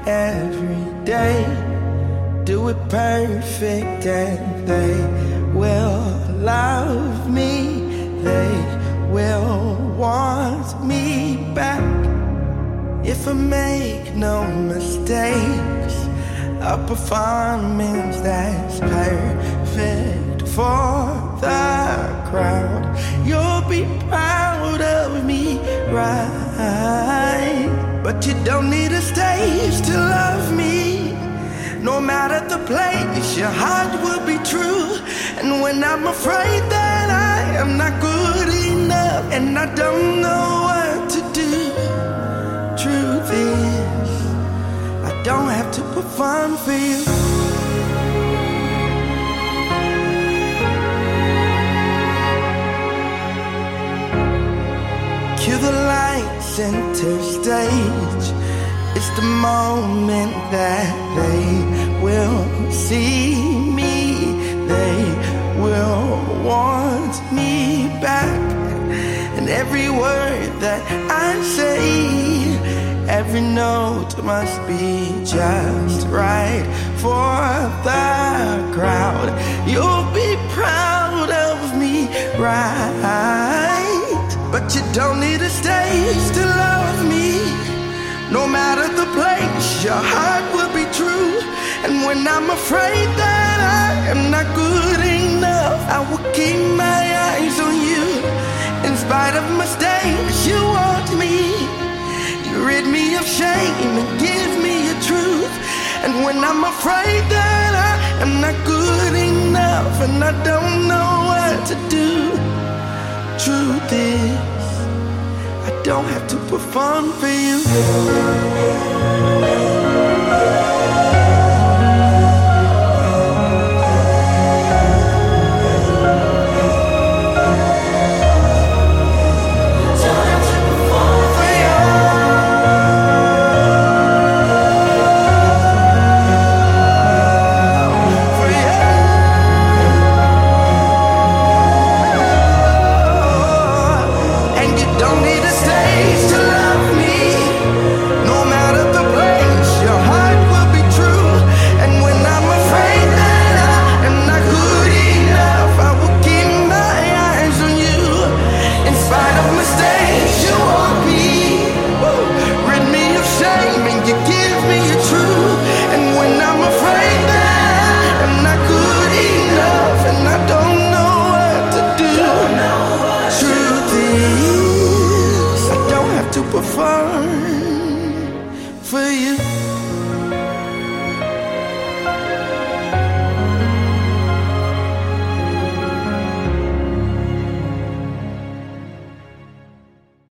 every day. Do it perfect and they will love me. They will want me back. If I make no mistakes, a performance that's perfect for the crowd. You'll be proud of me, right? But you don't need a stage to love me. No matter the place, your heart will be true. And when I'm afraid that I am not good enough and I don't know what to do, truth is, I don't have to perform for you. Cue the lights, center stage. It's the moment that they will see me. They will want me back. And every word that I say, every note must be just right for the crowd. You'll be proud of me, right? But you don't need a stage to love me. No matter the place, your heart will be true. And when I'm afraid that I am not good enough, I will keep my eyes on you. In spite of mistakes, you want me. You rid me of shame and give me your truth. And when I'm afraid that I am not good enough and I don't know what to do, truth is, I don't have to perform for you.